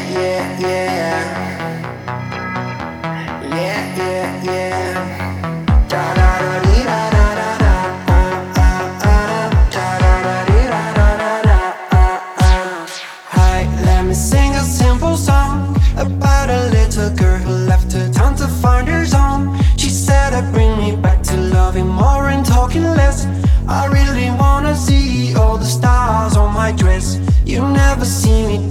yeah, yeah. Yeah, yeah, yeah. Da da da dee da da da da. Da da da dee da da da da. Hi, let me sing a simple song about a little girl who left her town to find her zone. She said it bring me back to loving more and talking less. I really wanna see all the stars on my dress. You never see me